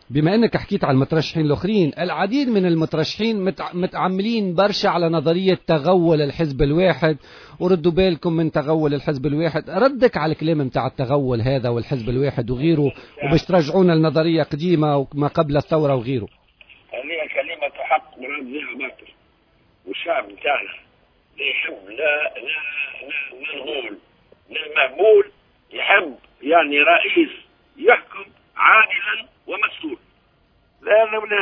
بما انك حكيت على المترشحين الاخرين، العديد من المترشحين متعملين برشا على نظرية تغول الحزب الواحد، وردوا بالكم من تغول الحزب الواحد. ردك على الكلام متاع التغول هذا والحزب الواحد وغيره، وباش ترجعونا لنظرية قديمة وما قبل الثورة وغيره. هذه كلمة حق مراد فيها باطل، والشعب بتاعنا لا يحب لا الغول لا المهبول، يحب يعني رئيس يحكم عادلا ومسؤول. لا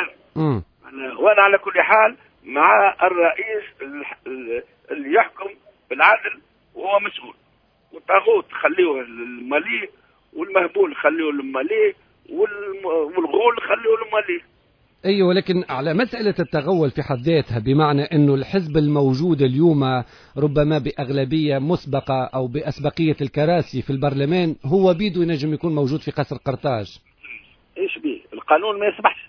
وانا على كل حال مع الرئيس اللي يحكم بالعدل وهو مسؤول، والطاغوت خليه الماليه، والمهبول خليه الماليه، والغول خليه الماليه. ايوه، ولكن على مسألة التغول في حد ذاتها، بمعنى انه الحزب الموجود اليوم ربما بأغلبية مسبقة او بأسبقية الكراسي في البرلمان هو بيدو ينجم يكون موجود في قصر قرطاج. ايش بيه؟ القانون ما يسمحش.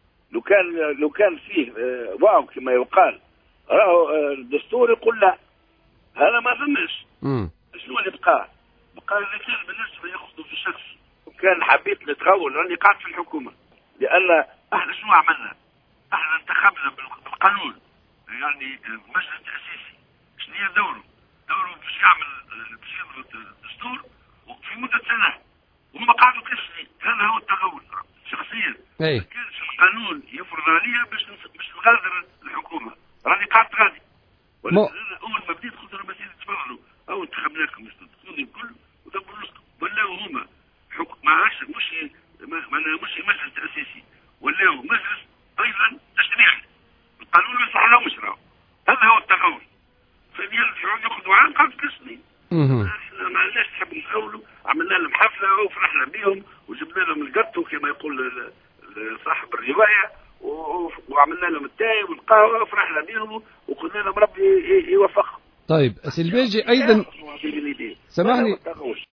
لو كان فيه وعو كما يقال، راهو الدستور يقول لا، هذا ما فماش. شنو اللي بقى اللي كان بالنسبه ياخذوا في شخص. وكان حبيت نتغول راني قاعد في الحكومه، لان احنا شنو عملنا؟ احنا انتخبنا بالقانون يعني مجلس تاسيسي. شنو هي دوره باش يعمل الدستور وفي مده سنه، وهم قعدوا كسني. هذا هو التغول شخصيا. كانش القانون يفرض عليا باش نغادر الحكومه، راني قعدت غادي. اول ما بديت قلت لهم تفضلوا، او انتخبناكم تدخلوا الكل ودبروا رزقكم. ولاو هما ما عادش مش مجلس تاسيسي، ولاو مجلس ايضا تشريعي. القانون ما يصح لهمش راهو. هذا هو التغول. فديال الشعوب ياخذوا عام قعدت كسني. احنا ما عندناش نحب نتغولوا، عملنا لهم حفله وفرحنا بهم وجبنا لهم القطو كما يقول صاحب الروايه، وعملنا لهم التاي والقهوه وفرحنا بهم وقلنا لهم ربي يوفقهم. طيب سي الباجي ايضا سامحني